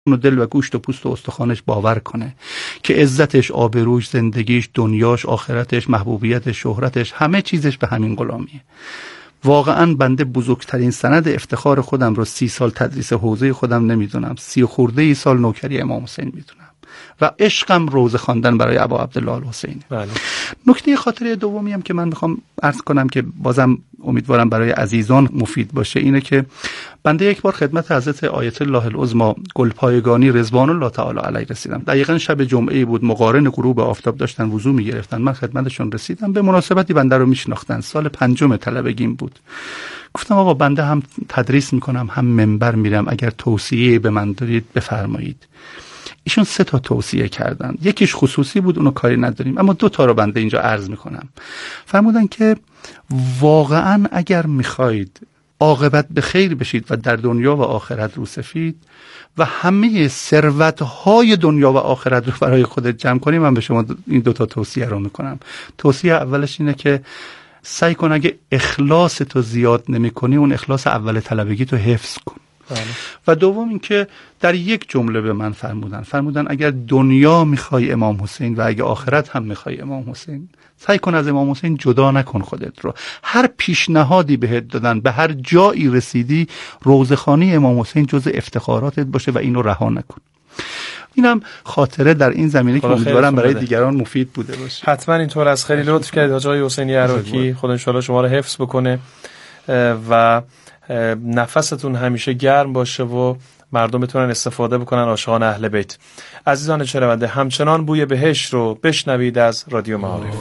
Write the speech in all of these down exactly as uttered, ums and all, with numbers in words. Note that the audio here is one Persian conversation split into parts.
و دل و گوشت و پوست و استخوانش باور کنه که عزتش، آبروش، زندگیش، دنیاش، آخرتش، محبوبیتش، شهرتش، همه چیزش به همین غلامیه. واقعا بنده بزرگترین سند افتخار خودم رو سی سال تدریس حوزه خودم نمیدونم، سی خورده ای سال نوکری امام حسین میدونم و عشقم روزه خواندن برای ابا عبدالله الحسینی. بله. نکته خاطره دومی هم که من میخوام عرض کنم که بازم امیدوارم برای عزیزان مفید باشه اینه که بنده یک بار خدمت حضرت آیت الله العظما گلپایگانی رضوان الله تعالی علیه رسیدم. دقیقاً شب جمعه بود، مقارن غروب آفتاب داشتن وضو میگرفتن. من خدمتشون رسیدم، به مناسبتی بنده رو میشناختن، سال پنجم طلبگیم بود. گفتم آقا بنده هم تدریس میکنم هم منبر میرم، اگر توصیه به من دارید بفرمایید. ایشون سه تا توصیه کردن، یکیش خصوصی بود اونو کاری نداریم، اما دو تا رو بنده اینجا عرض میکنم. فرمودن که واقعا اگر میخواید عاقبت به خیر بشید و در دنیا و آخرت رو سفید و همه ثروت‌های دنیا و آخرت رو برای خودت جمع کنی، من به شما این دو تا توصیه رو میکنم. توصیه اولش اینه که سعی کن اگه اخلاص تو زیاد نمیکنی اون اخلاص اول طلبگی تو حفظ کن. و دوم این که در یک جمله به من فرمودن فرمودن اگر دنیا میخوای امام حسین و اگه آخرت هم میخوای امام حسین، سعی کن از امام حسین جدا نکن خودت رو. هر پیشنهادی بهت دادن، به هر جایی رسیدی، روضه‌خوانی امام حسین جز افتخاراتت باشه و اینو رها نکن. اینم خاطره در این زمینه که امیدوارم برای دیگران مفید بوده باشه. حتما اینطور از خیلی لطف کردید حاج آقای حسینی عراقی، خدا ان شاءالله شما رو حفظ بکنه و نفستون همیشه گرم باشه و مردم بتونن استفاده بکنن، عاشقان اهل بیت. عزیزان شنونده، همچنان بوی بهشت رو بشنوید از رادیو معارف.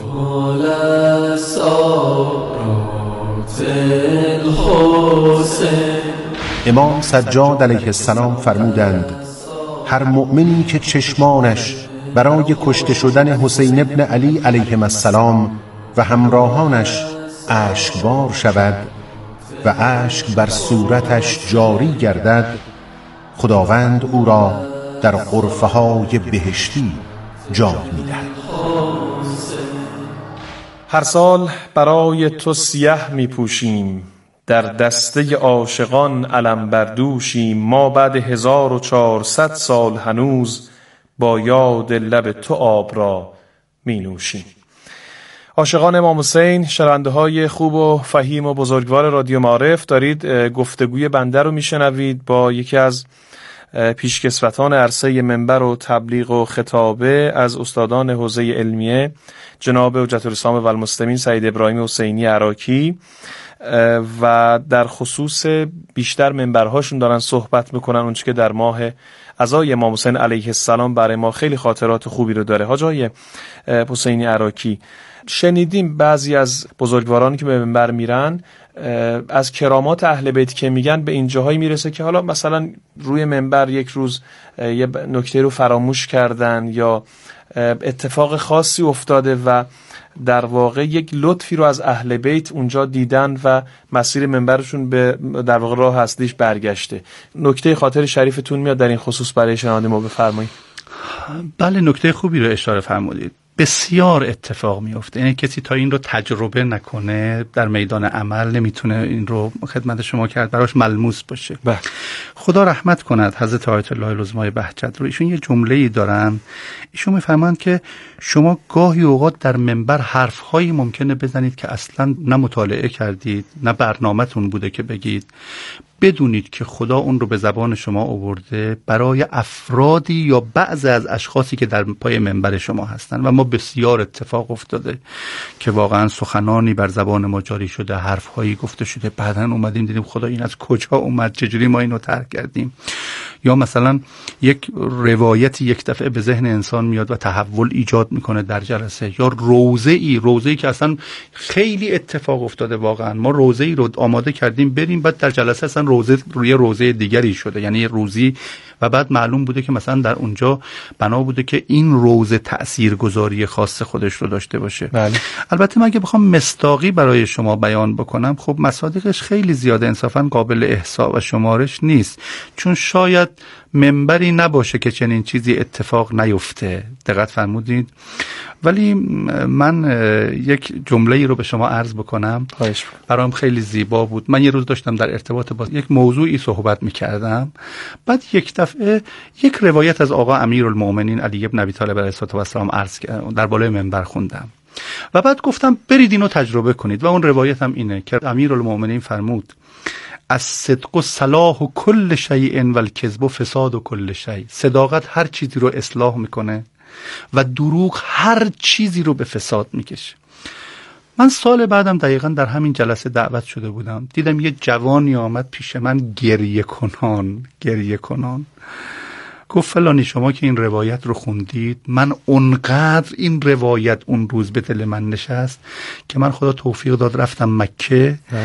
امام سجاد علیه السلام فرمودند هر مؤمنی که چشمانش برای کشته شدن حسین ابن علی علیه السلام و همراهانش اشکبار شود و اشک بر صورتش جاری گردد، خداوند او را در غرفه های بهشتی جای می‌دهد. هر سال برای تو سیه می‌پوشیم، در دسته عاشقان علم بردوشیم. ما بعد هزار و چهارصد سال هنوز با یاد لب تو آب را می‌نوشیم. عاشقان امام حسین، شنونده های خوب و فهیم و بزرگوار رادیو معارف، دارید گفتگوی بنده رو میشنوید با یکی از پیشکسوتان عرصه منبر و تبلیغ و خطابه از استادان حوزه علمیه، جناب حجت الاسلام و المسلمین سید ابراهیم حسینی عراقی، و در خصوص بیشتر منبرهاشون دارن صحبت میکنن اونچه که در ماه عزای امام حسین علیه السلام برای ما خیلی خاطرات خوبی رو داره. حاج آقای حسینی عراقی، شنیدیم بعضی از بزرگوارانی که به منبر میرن از کرامات اهل بیت که میگن به این جاهایی میرسه که حالا مثلا روی منبر یک روز یه نکته رو فراموش کردن یا اتفاق خاصی افتاده و در واقع یک لطفی رو از اهل بیت اونجا دیدن و مسیر منبرشون به در واقع راه اصلیش برگشته. نکته خاطر شریفتون میاد در این خصوص برای شنونده ما بفرمایید. بله، نکته خوبی رو اشاره فرمودید. بسیار اتفاق میفته، یعنی کسی تا این رو تجربه نکنه در میدان عمل نمیتونه این رو خدمت شما کرد براش ملموس باشه. بله. خدا رحمت کند حضرت آیت الله العظمای بهجت رو. ایشون یه جمله‌ای دارن، ایشون میفرمایند که شما گاهی اوقات در منبر حرف‌هایی ممکنه بزنید که اصلاً نه مطالعه کردید نه برنامه‌تون بوده که بگید. بدونید که خدا اون رو به زبان شما آورده برای افرادی یا بعض از اشخاصی که در پای منبر شما هستن و ما بسیار اتفاق افتاده که واقعا سخنانی بر زبان ما جاری شده، حرفهایی گفته شده، بعداً اومدیم دیدیم خدا این از کجا اومد، چجوری ما اینو ترک کردیم. یا مثلا یک روایتی یک دفعه به ذهن انسان میاد و تحول ایجاد میکنه در جلسه، یا روزه ای روزه ای که اصلا خیلی اتفاق افتاده. واقعا ما روزه ای رو آماده کردیم بریم، بعد در جلسه اصلا روزه روی روزه دیگری شده، یعنی روزی، و بعد معلوم بوده که مثلا در اونجا بنا بوده که این روزه تاثیرگذاری خاص خودش رو داشته باشه. بله. البته من اگه بخوام مصداقی برای شما بیان بکنم، خب مصادیقش خیلی زیاده، انصافا قابل احصا و شمارش نیست، چون شاید منبری نباشه که چنین چیزی اتفاق نیفته. دقت فرمودید. ولی من یک جمله‌ای رو به شما عرض بکنم، برام خیلی زیبا بود. من یه روز داشتم در ارتباط با یک موضوعی صحبت می‌کردم، بعد یک دفعه یک روایت از آقا امیرالمومنین علی بن ابی طالب علیه السلام عرض در بالای منبر خوندم و بعد گفتم برید اینو تجربه کنید و اون روایت هم اینه که امیرالمومنین فرمود الصدق و صلاح و کل شیء و الکذب و فساد و کل شیء. صداقت هر چیزی رو اصلاح میکنه و دروغ هر چیزی رو به فساد میکشه. من سال بعدم دقیقا در همین جلسه دعوت شده بودم، دیدم یه جوانی آمد پیش من گریه کنان گریه کنان گفت فلانی شما که این روایت رو خوندید، من اونقدر این روایت اون روز به دل من نشست که من خدا توفیق داد رفتم مکه، بله.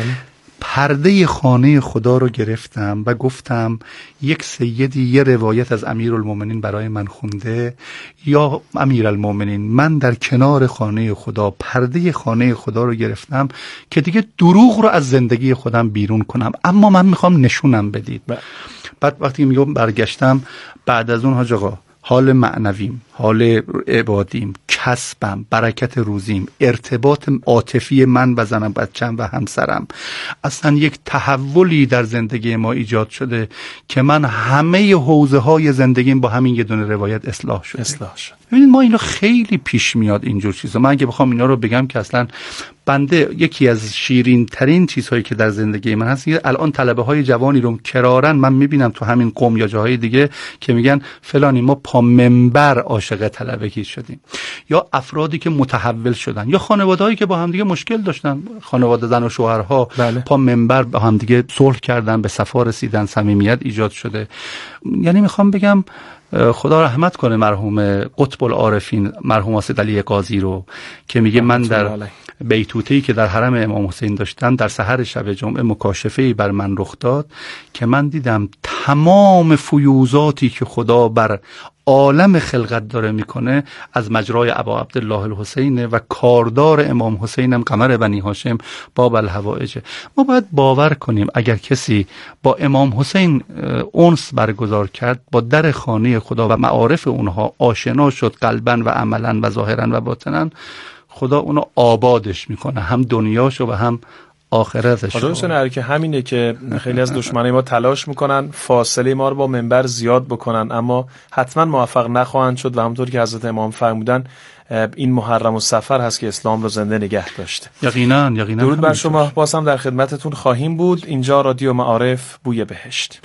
پرده خانه خدا رو گرفتم و گفتم یک سیدی یه روایت از امیرالمومنین برای من خونده، یا امیرالمومنین من در کنار خانه خدا پرده خانه خدا رو گرفتم که دیگه دروغ رو از زندگی خودم بیرون کنم، اما من میخوام نشونم بدید. بعد وقتی میگم برگشتم بعد از اون حاج آقا حال معنویم، حال عبادیم، کسبم، برکت روزیم، ارتباط عاطفی من و زنم بچم و همسرم، اصلا یک تحولی در زندگی ما ایجاد شده که من همه حوزه های زندگیم با همین یه دونه روایت اصلاح شده. اصلاح شد. ببینید ما اینا خیلی پیش میاد اینجور چیزا. من اگه بخوام اینا رو بگم که اصلا بنده یکی از شیرین ترین چیزهایی که در زندگی من هست، الان طلبه های جوانی رو کرارن من میبینم تو همین قم یا جاهای دیگه که میگن فلانی ما پا منبر عاشق طلبگی شدیم، یا افرادی که متحول شدن، یا خانوادهایی که با هم دیگه مشکل داشتن، خانواده زن و شوهرها بله. پا منبر با هم دیگه صلح کردن، به صفا رسیدن، صمیمیت ایجاد شده. یعنی میخوام بگم خدا رحمت کنه مرحوم قطب العارفین مرحوم واسط علی قاضی رو که میگه من در بیتوته‌ای که در حرم امام حسین داشتم در سحر شب جمعه مکاشفه‌ای بر من رخ داد که من دیدم تمام فیوزاتی که خدا بر عالم خلقت داره میکنه از مجرای ابا عبدالله الحسین و کاردار امام حسینم قمر بنی هاشم باب الحوائج. ما باید باور کنیم اگر کسی با امام حسین انس برگزار کرد، با در خانه خدا و معارف اونها آشنا شد قلباً و عملاً و ظاهراً و باطناً، خدا اونو آبادش میکنه، هم دنیاشو و هم آخرتش. حالا حسین که همینه که خیلی از دشمنای ما تلاش میکنن فاصله ما رو با منبر زیاد بکنن، اما حتما موفق نخواهند شد و همونطور که حضرت امام فرمودن این محرم و سفر هست که اسلام رو زنده نگه داشته. یقینا یقینا. درود بر شما. باز هم در خدمتتون خواهیم بود. اینجا رادیو معارف بوی بهشت.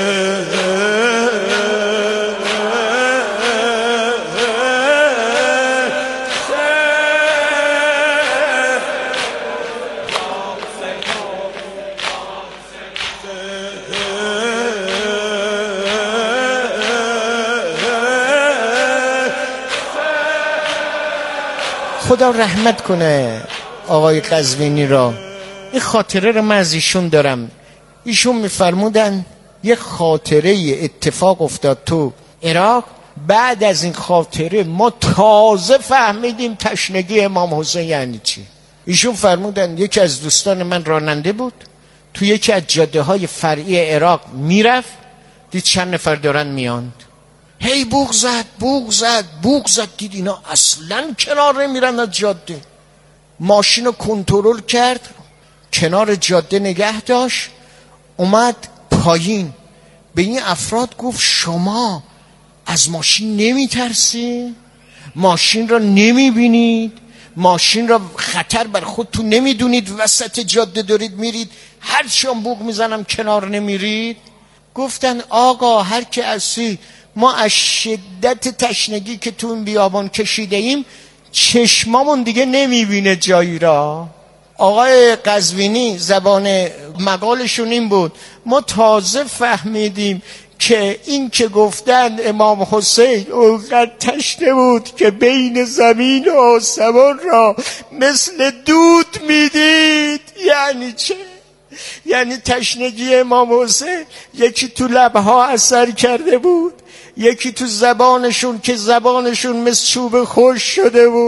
خدا رحمت کنه آقای قزوینی را. این خاطره رو من از ایشون دارم. ایشون میفرمودن یه خاطره اتفاق افتاد تو عراق، بعد از این خاطره ما تازه فهمیدیم تشنگی امام حسین یعنی چی. ایشون فرمودن یکی از دوستان من راننده بود، تو یکی از جاده های فرعی عراق میرفت، دید چند نفر دارن میاند، هی بوق زد بوق زد بوق زد، دید اینا اصلا کنار نمیرن از جاده، ماشین رو کنترل کرد، کنار جاده نگه داشت، اومد پایین، به این افراد گفت شما از ماشین نمی ترسی؟ ماشین را نمی بینید؟ ماشین را خطر بر خودتون نمی دونید؟ وسط جاده دارید میرید، هر چیان بوق میزنم کنار نمیرید؟ گفتن آقا هر که اسی ما از شدت تشنگی که تو این بیابان کشیده ایم چشمامون دیگه نمیبینه جایی را. آقای قزوینی زبان مقالشون این بود ما تازه فهمیدیم که این که گفتن امام حسین اونقدر تشنه بود که بین زمین و آسمان را مثل دود میدید. یعنی چه؟ یعنی تشنگی امام حسین یکی تو لبها اثر کرده بود، یکی تو زبانشون که زبانشون مثل چوب خشک شده بود،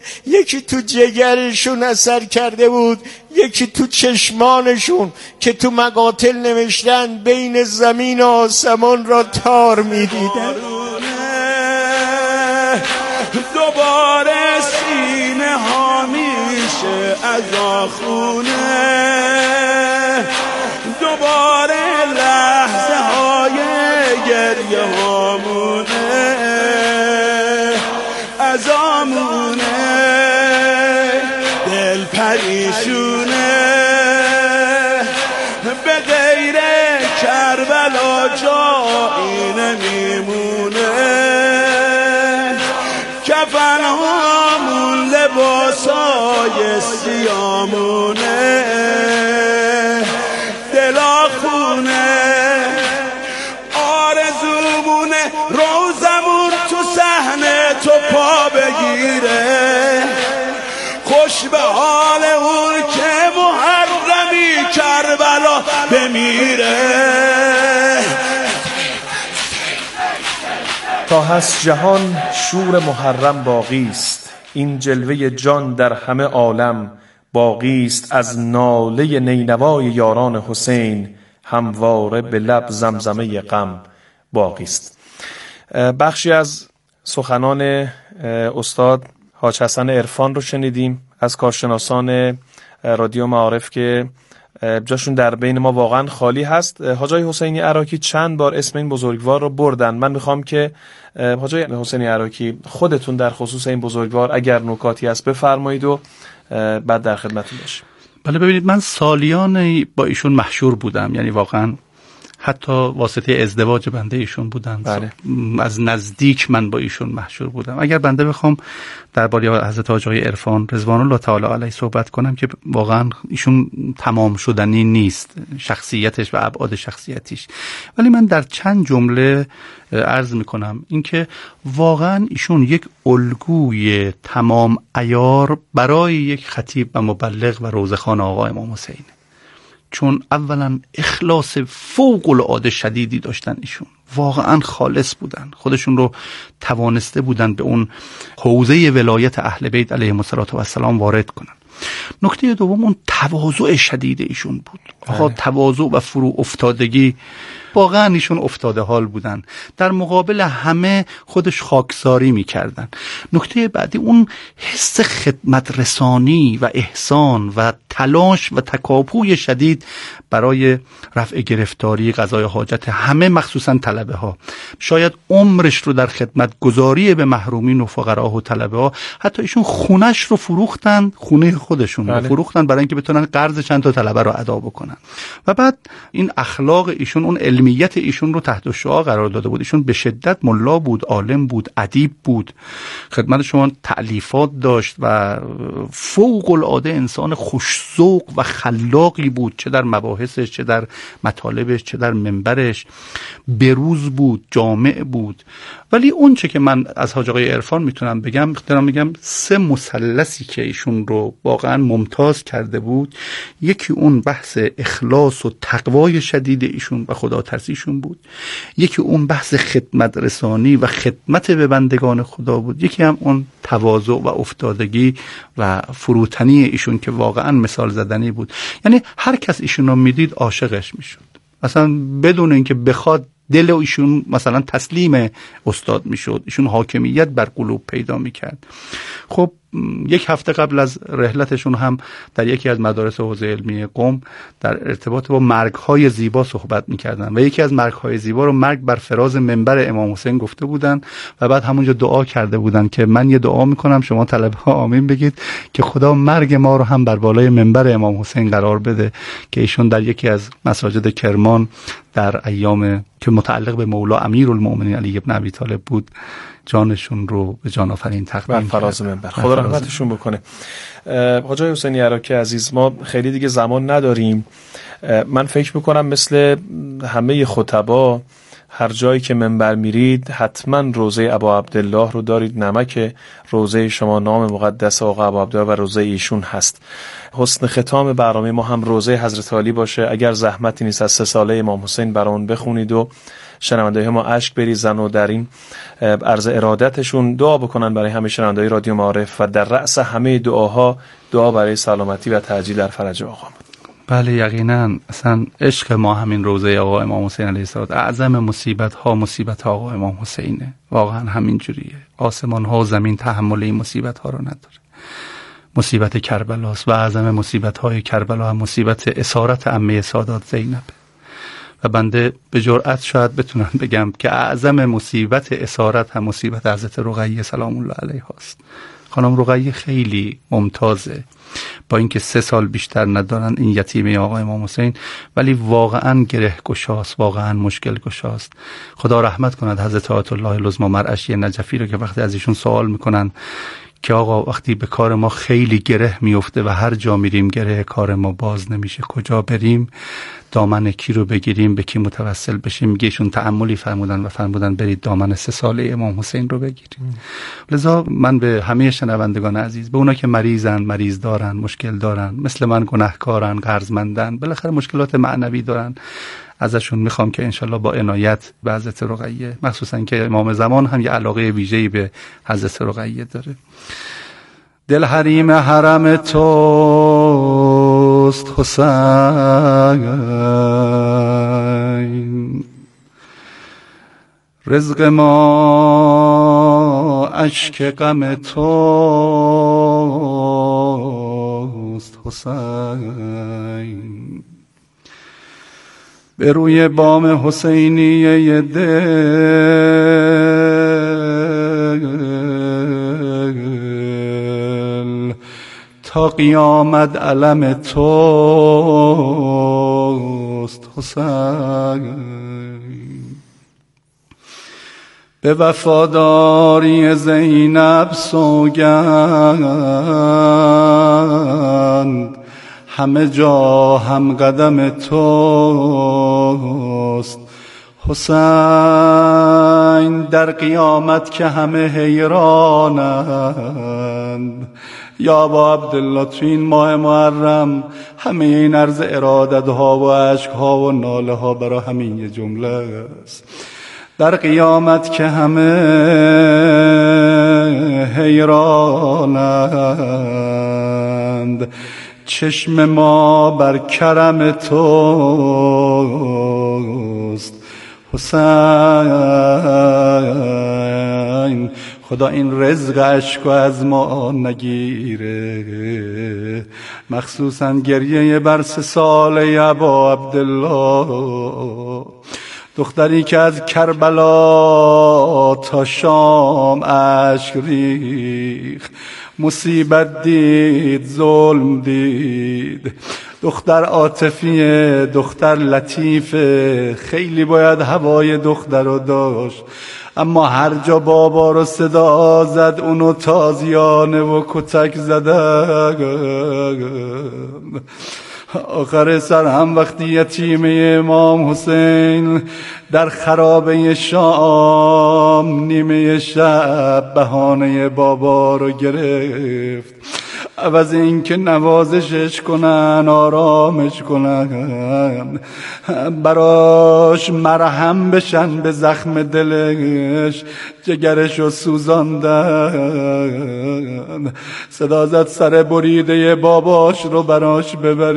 یکی تو جگرشون اثر کرده بود، یکی تو چشمانشون که تو مقاتل نوشتن بین زمین و آسمان را تار می‌دیدن. دوباره سینه ها میشه از آخونه، دوباره لحظه های گریه هامونه از آمونه، دل پریشونه به غیر کربلا جایی نمیمونه، کفنهامون لباسای سیامونه، دلا خونه آرزومونه روزمون تو صحنه تو پا بگیره، خوش به حال اون که محرمی کربلا بمیره. تا هست جهان شور محرم باقی است، این جلوه جان در همه عالم باقی است، از ناله نینوای یاران حسین همواره به لب زمزمه غم باقی است. بخشی از سخنان استاد حاج حسن عرفان رو شنیدیم از کارشناسان رادیو معارف که جاشون در بین ما واقعا خالی هست. حاجی حسینی عراقی چند بار اسم این بزرگوار رو بردن. من میخوام که حاجی حسینی عراقی خودتون در خصوص این بزرگوار اگر نکاتی هست بفرمایید و بعد در خدمتتون باشیم. بله ببینید، من سالیان با ایشون محشور بودم، یعنی واقعا حتی واسطه ازدواج بنده ایشون بودن. بله. از نزدیک من با ایشون محشور بودم. اگر بنده بخوام درباره حضرت حاجی عرفان رضوان الله تعالی علیه صحبت کنم که واقعا ایشون تمام شدنی نیست، شخصیتش و ابعاد شخصیتیش، ولی من در چند جمله عرض میکنم اینکه واقعا ایشون یک الگوی تمام عیار برای یک خطیب و مبلغ و روزخوان آقا امام حسین، چون اولا اخلاص فوق العاده شدیدی داشتن، ایشون واقعا خالص بودن، خودشون رو توانسته بودن به اون حوزه ولایت اهل بیت علیهم السلام وارد کنن. نکته دوم اون تواضع شدید ایشون بود. آقا تواضع و فرو افتادگی، واقعا ایشون افتاده حال بودن، در مقابل همه خودش خاکساری میکردن. نکته بعدی اون حس خدمت رسانی و احسان و تلاش و تکاپوی شدید برای رفع گرفتاری قضای حاجت همه، مخصوصا طلبه ها. شاید عمرش رو در خدمت گذاری به محرومین و فقرا و طلبه ها، حتی ایشون خونش رو فروختن، خونه خودشون رو فروختن برای اینکه بتونن قرض چند تا طلبه رو ادا بکنن. و بعد این اخلاق ایشون، اون علمیت ایشون رو تحت الشعاع قرار داده بود. ایشون به شدت ملا بود، عالم بود، ادیب بود، خدمت شما تألیفات داشت و فوق العاده انسان خوش‌ذوق و خلاقی بود، چه در مباحثش، چه در مطالبش، چه در منبرش. بروز بود، جامع بود. ولی اون چه که من از حاج آقای عرفان میتونم بگم، دارم میگم سه مثلثی که ایشون رو واقعا ممتاز کرده بود. یکی اون بحث اخلاص و تقوای شدید ایشون و خدا ترسیشون بود، یکی اون بحث خدمت رسانی و خدمت به بندگان خدا بود، یکی هم اون تواضع و افتادگی و فروتنی ایشون که واقعا مثال زدنی بود. یعنی هر کس ایشون رو میدید عاشقش میشد، اصلا بدون اینکه بخواد دل ایشون مثلا تسلیم استاد میشد، ایشون حاکمیت بر قلوب پیدا میکرد. خب یک هفته قبل از رحلتشون هم در یکی از مدارس حوزه علمی قم در ارتباط با مرگ‌های زیبا صحبت می‌کردن و یکی از مرگ‌های زیبا رو مرگ بر فراز منبر امام حسین گفته بودن و بعد همونجا دعا کرده بودن که من یه دعا می‌کنم شما طلبه ها آمین بگید که خدا مرگ ما رو هم بر بالای منبر امام حسین قرار بده، که ایشون در یکی از مساجد کرمان در ایام که متعلق به مولا امیرالمؤمنین علی ابن ابی طالب بود جانشون رو به جان آفرین تقدیم بر فراز منبر. خدا رحمتشون بکنه. حاجی حسینی عراقی عزیز، ما خیلی دیگه زمان نداریم. من فکر میکنم مثل همه خطبا هر جایی که منبر میرید حتما روضه ابا عبدالله رو دارید. نمک روضه شما نام مقدس آقا ابا عبدالله و روضه ایشون هست. حسن ختام برنامه ما هم روضه حضرت علی باشه. اگر زحمتی نیست از سه ساله امام حسین برامون بخونید و شنونده ما اشک بریزن و در این عرض ارادتشون دعا بکنن برای همه شنونده رادیو معارف و در رأس همه دعاها دعا برای سلامتی و تعجیل در فرج آقا بود. بله یقینا، اصلا عشق ما همین روضه آقا امام حسین علیه السلام. اعظم مصیبت ها مصیبت آقا امام حسینه، واقعا همین جوریه. آسمان ها و زمین تحمل این مصیبت ها رو نداره. مصیبت کربلاست و اعظم مصیبت های کربلا هم مصیبت اسارت عمه سادات زینب. و بنده به جرئت شاید بتونم بگم که اعظم مصیبت اسارت هم مصیبت حضرت رقیه سلام الله علیها است. خانم رقیه خیلی ممتازه، با اینکه سه سال بیشتر ندارن این یتیمه آقا امام حسین، ولی واقعا گره گشاست، واقعا مشکل گشاست. خدا رحمت کند حضرت آیت الله العظمی مرعشی نجفی رو که وقتی از ایشون سوال میکنن که آقا وقتی به کار ما خیلی گره میفته و هر جا میریم گره کار ما باز نمیشه، کجا بریم؟ دامن کی رو بگیریم؟ به کی متوسل بشیم؟ میگه ایشون تأملی فرمودن و فرمودن برید دامن سه ساله امام حسین رو بگیریم. لذا من به همه شنوندگان عزیز، به اونا که مریضن، مریض دارن، مشکل دارن، مثل من گناهکارن، قرضمندن، بالاخره مشکلات معنوی دارن، ازشون میخوام که انشالله با عنایت به حضرت رقیه، مخصوصا که امام زمان هم یه علاقه ویژه‌ای به حضرت رقیه داره. دل حریم حرم توست حسین، رزق ما اشک غم توست حسین. به روی بام حسینیه دل تا قیامت علم توست حسین. به وفاداری زینب سوگند، همه جا هم قدم توست حسین. در قیامت که همه حیرانند، یا با عبدالله تو این ماه محرم همه این عرض ارادت ها و عشق ها و ناله ها برای همین یه جمله است. در قیامت که همه حیرانند، چشم ما بر کرم توست حسین. خدا این رزق عشق از ما نگیره، مخصوصا گریه بر سه ساله ابا عبدالله، دختری که از کربلا تا شام اشک ریخت، مصیبت دید، ظلم دید. دختر عاطفیه، دختر لطیفه، خیلی باید هوای دختر رو داشت، اما هر جا بابا رو صدا زد اونو تازیانه و کتک زدن. آخر سر هم وقتی یتیمه امام حسین در خرابه شام نیمه شب بهانه بابا رو گرفت، عوض این که نوازشش کنن، آرامش کنن، براش مرهم بشن به زخم دلش، جگرشو سوزاندن. صدا زد سر بریده باباش رو براش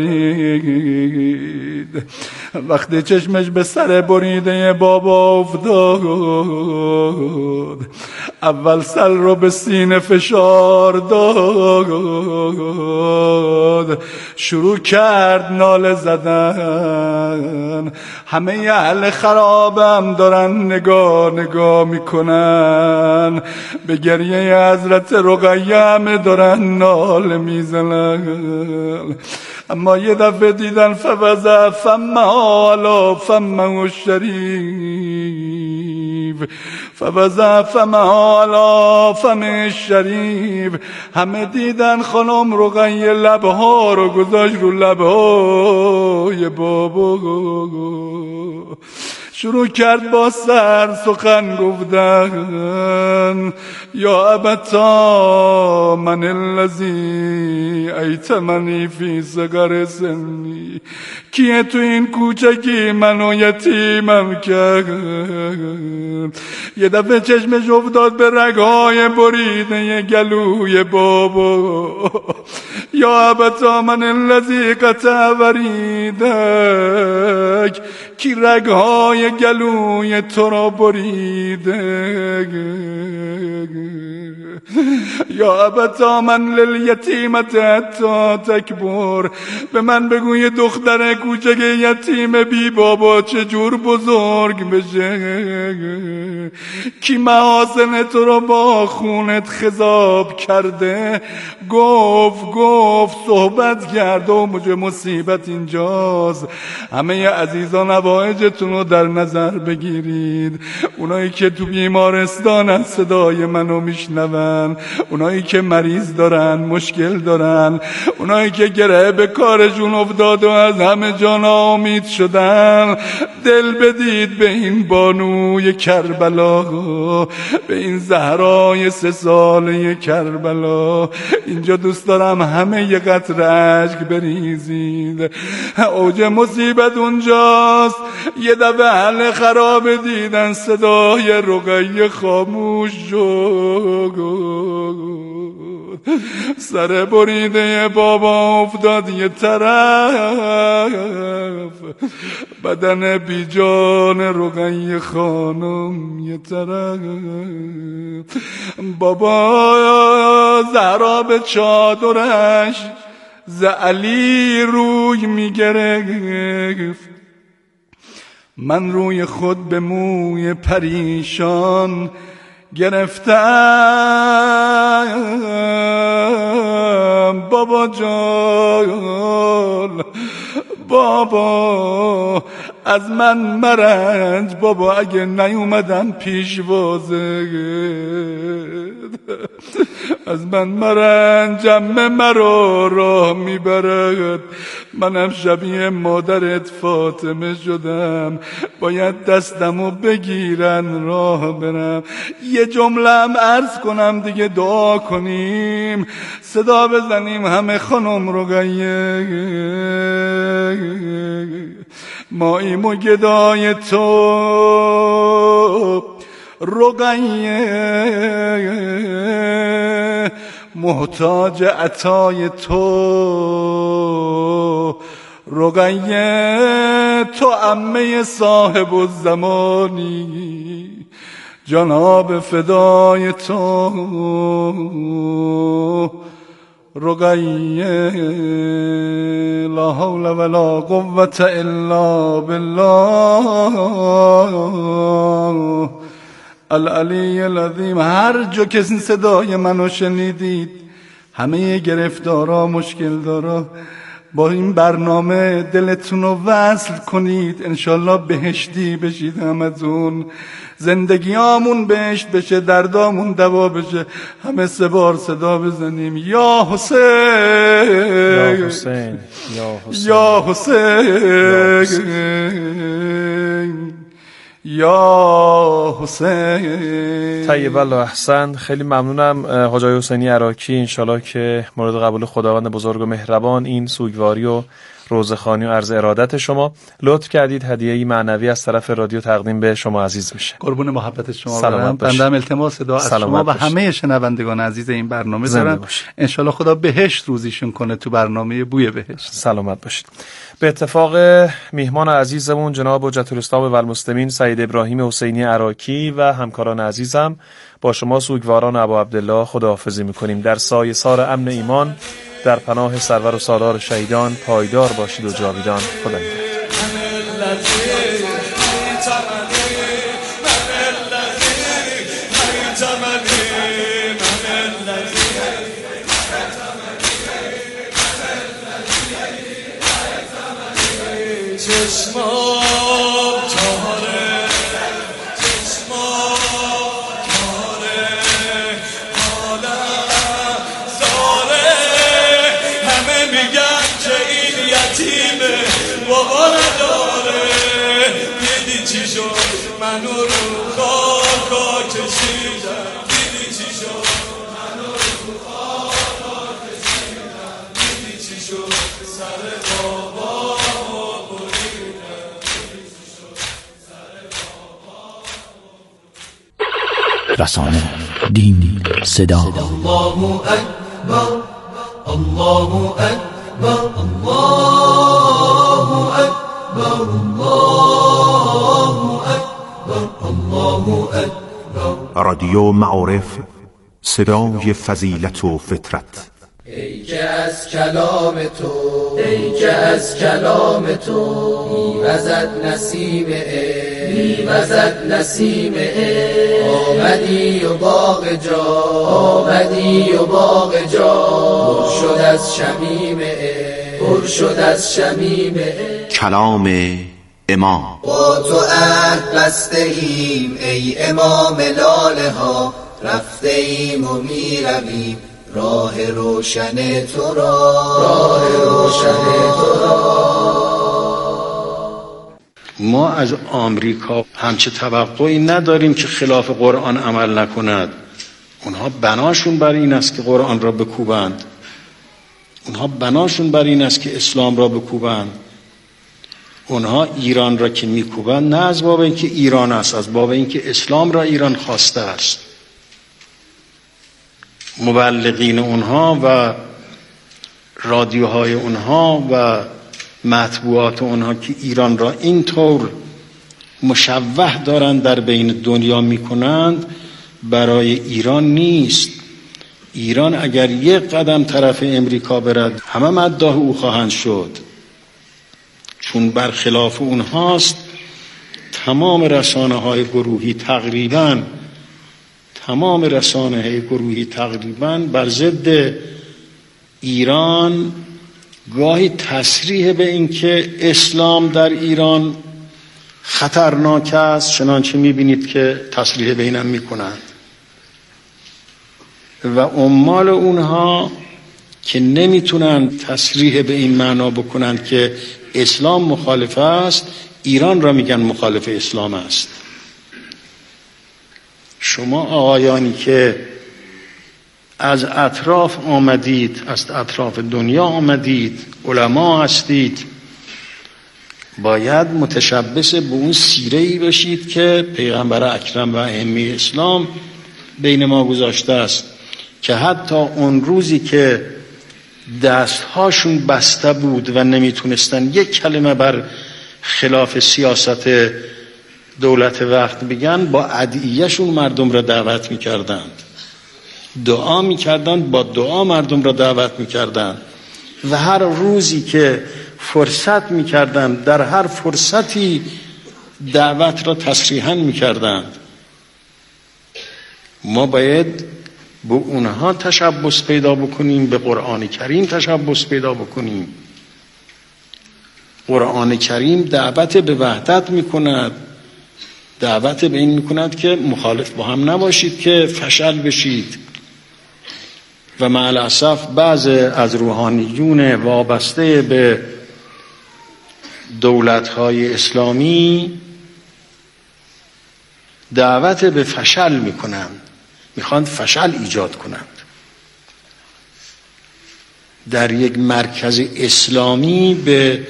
ببرید. وقتی چشمش به سر بریده بابا افتاد، اول سر رو به سینه فشار داد، شروع کرد ناله زدن. همه اهل خرابم دارن نگاه نگاه میکنن، به گریه حضرت رقیه همه دارن ناله میزنن. اما یه دفعه دیدن فوضع فمه علا فمه الشریف، فوضع فمه علا فمه شریف. همه دیدن خانم رقیه لبها رو گذاشت رو لبهای بابا، شروع کرد با سر سخن گفتن. یا ابتا من الذی ایتمنی فی صغر سنی، کیه تو این کوچکی منو یتیمم کرد. یه دفعه چشمش افتاد به رگهای بریده گلوی بابا. یا ابتا من الذی قطع وریدک، کی رگهای گلوی تو را بریده. یا ابتا من للیتیمت حتی تکبر، به من بگو یه دختر کوچک یتیم بی بابا چجور بزرگ بشه. کی محاسن تو رو با خونت خضاب کرده. گفت گفت صحبت کرد و مجه مصیبت اینجاست. همه عزیزان حوایجتون رو در نظر بگیرید. اونایی که تو بیمارستان صدای منو میشنون، اونایی که مریض دارن، مشکل دارن، اونایی که گره به کارشون افتاد و از همه جا ناامید شدن، دل بدید به این بانوی کربلا، به این زهرای سه ساله کربلا. اینجا دوست دارم همه یه قطره اشک بریزید. اوج مصیبت اونجاست. یه دفعه حل خراب دیدن، صدای رقیه خاموش شد. سر بریده بابا افتاد یه طرف، بدن بی جان رقیه خانم یه طرف. بابا زهرا به چادرش ز علی روی میگرفت. من روی خود به موی پریشان گرفتم. بابا جان، بابا از من مرنج، بابا اگه نیومدم پیشوازه. از من مرنج، عمه مرا راه میبرد. منم شبیه مادرت فاطمه شدم، باید دستمو بگیرن راه برم. یه جمله هم عرض کنم دیگه دعا کنیم، صدا بزنیم همه خانم رقیه. ماییم و گدای تو رقیه، محتاج عطای تو رقیه. تو عمه صاحب الزمانی، جناب فدای تو رقیه. لا حول ولا قوة الا بالله العلی العظیم. هر جا که این صدای منو شنیدید، همه گرفتارا، مشکل دارا، با این برنامه دلتون رو وصل کنید. انشالله بهشتی بشید همتون، زندگیامون بهشت بشه، دردامون دوا بشه. همه سه بار صدا بزنیم یا حسین، یا حسین، یا حسین، یا حسین. طیب الله احسن. خیلی ممنونم حاج آقای حسینی عراقی. انشالله که مورد قبول خداوند بزرگ و مهربان این سوگواری و روزخوانی و عرض ارادت شما. لطف کردید هدیه‌ای معنوی از طرف رادیو تقدیم به شما عزیز میشه. قربون محبت شما برم. بنده التماس دعا از شما و همه شنوندگان عزیز این برنامه دارم. انشالله خدا بهشت روزیشون کنه تو برنامه بوی بهشت. سلامت باشید. به اتفاق میهمان عزیزمون جناب حجت الاسلام و المسلمین سید ابراهیم حسینی عراقی و همکاران عزیزم، با شما سوگواران ابا عبدالله خداحافظی میکنیم. در سایه سار امن ایمان، در پناه سرور و سالار شهیدان پایدار باشید و جاویدان. خدا نگهدار. چشمام تاره، چشمام تاره، حالم زاره. همه میگن که این یتیمه بابا نداره. دیدی چی شد منو رو خاکا کشیدن دیدی چی شد منو رو خاکا کشیدن دیدی چی شد سر بابا بریدن دیدی چی شد سر بابا رسانه دین صدا الله اکبر الله اکبر الله اکبر الله اکبر الله اکبر. رادیو معارف، صدای فضیلت و فطرت. ای که از کلام تو ای که از کلام تو میوزد نسیم عشق میوزد نسیم عشق آمدی و باغ جا آمدی و باغ جا پر شد از شمیم عشق پر شد از شمیم عشق. کلام امام. با تو عهد بسته ایم ای امام لاله ها رفته ایم و میرویم راه روشن تو را راه روشن تو را. ما از آمریکا همچه توقعی نداریم که خلاف قرآن عمل نکند. اونها بناشون بر این است که قرآن را بکوبند، اونها بناشون بر این است که اسلام را بکوبند. اونها ایران را که میکوبند نه از باب اینکه ایران است، از باب اینکه اسلام را ایران خواسته است. مبلغین اونها و رادیوهای اونها و مطبوعات اونها که ایران را اینطور مشوه دارند در بین دنیا میکنند برای ایران نیست. ایران اگر یک قدم طرف امریکا برد همه مداح او خواهند شد، چون برخلاف اونهاست. تمام رسانه های گروهی تقریباً تمام رسانه های گروهی تقریباً بر ضد ایران گاهی تصریح به این که اسلام در ایران خطرناک است، چنانچه میبینید که تصریح به اینم میکنند و عمال اونها که نمیتونن تصریح به این معنا بکنند که اسلام مخالف است، ایران را میگن مخالف اسلام است. شما آقایانی که از اطراف آمدید، از اطراف دنیا آمدید، علما هستید، باید متشبث به اون سیره‌ای باشید که پیغمبر اکرم و ائمه اسلام بین ما گذاشته است، که حتی اون روزی که دستهاشون بسته بود و نمیتونستن یک کلمه بر خلاف سیاست دولت وقت بگن، با ادعیه‌شون مردم را دعوت میکردند، دعا میکردند، با دعا مردم را دعوت میکردند و هر روزی که فرصت میکردند در هر فرصتی دعوت را تصریحاً میکردند. ما باید به اونها تشبث پیدا بکنیم، به قرآن کریم تشبث پیدا بکنیم. قرآن کریم دعوت به وحدت میکند، دعوت به این میکند که مخالف با هم نباشید که فشل بشید. و مع الاسف بعض از روحانیون وابسته به دولت‌های اسلامی دعوت به فشل میکنند، میخواند فشل ایجاد کنند. در یک مرکز اسلامی به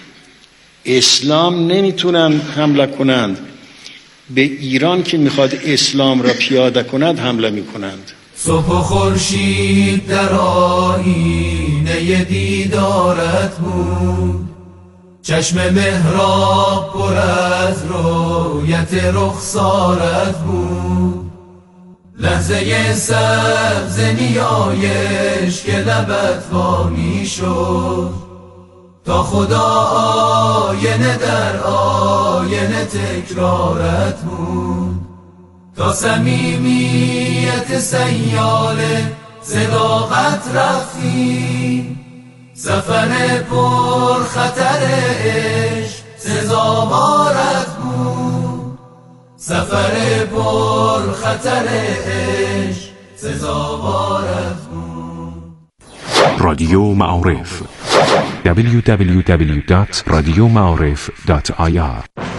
اسلام نمیتونن حمله کنند، به ایران که میخواد اسلام را پیاده کند حمله میکنند. صبح و خورشید در آینه دیدارت بود، چشم محراب پر از رویت رخسارت بود، لحظه سبز نیایش که لبت وانی شد، تا خدا آینه در آینه تکرارت بود، تا صمیمیت سیاله صداقت رفتی، سفر پر خطر عشق سزاوارت بود، سفر پر خطر عشق سزاوارت بود. رادیو معارف دبلیو دبلیو دبلیو دات رادیو معارف دات آی آر